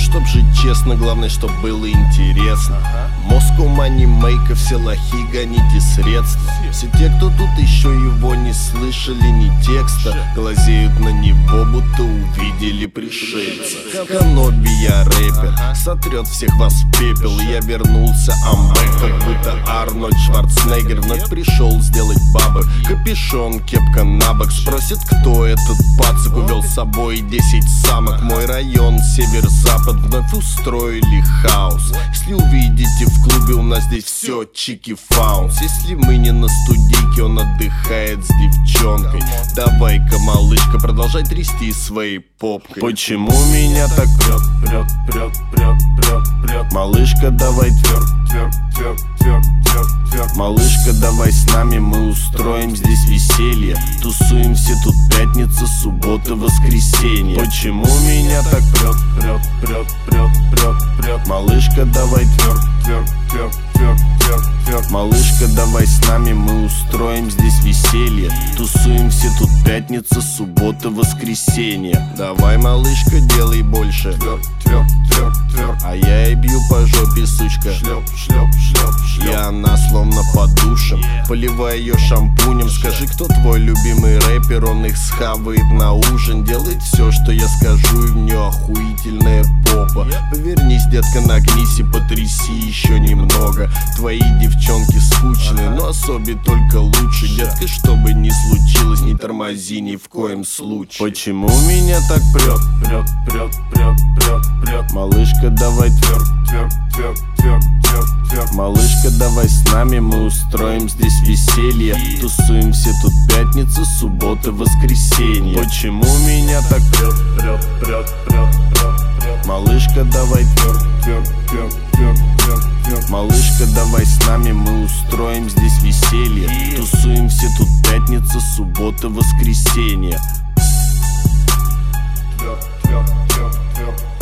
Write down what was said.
чтоб жить честно, главное, чтоб было интересно. Moscow Money Maker, все лохи, гоните средства. Все те, кто тут еще его не слышали, ни текста, глазеют на него, будто увидели пришельца. Каноби, я рэпер, сотрет всех вас в пепел. Я вернулся амбэк, как будто Арнольд Шварценеггер вновь пришел сделать бабы. Капюшон, кепка набок, спросит, кто этот пацак. Увел с собой 10 самок. Мой район, север-запад, вновь устроили хаос. Если увидите в клубе, у нас здесь все чики-фаунс. Если мы не на студийке, он отдыхает с девчонкой. Давай-ка, малышка, продолжай трясти своей попкой. Почему меня так прет? Малышка, давай тверк. Малышка, давай с нами, мы устроим здесь веселье. Тусуемся тут пятница, суббота, воскресенье. Почему меня так прет? Малышка, давай тверк. Малышка, давай с нами, мы устроим здесь веселье. Тусуемся тут пятница, суббота, воскресенье. Давай, малышка, делай больше. А я и бью по жопе, сучка. И она словно по душам. Поливай ее шампунем. Скажи, кто твой любимый рэпер, он их схавает на ужин. Делает все, что я скажу, и в нее охуительная попа. Повернись, детка, нагнись и потряси еще немного. Твои девчонки скучные, но особи только лучше. Детка, что бы ни случилось, не тормози ни в коем случае. Почему меня так прет? Малышка, давай тверк. Малышка, давай с нами, мы устроим здесь веселье. Тусуемся тут пятница, суббота, воскресенье. Почему меня так прет? Малышка, давай тверк. Малышка, давай с нами, мы устроим здесь веселье. Тусуемся тут пятница, суббота, воскресенье.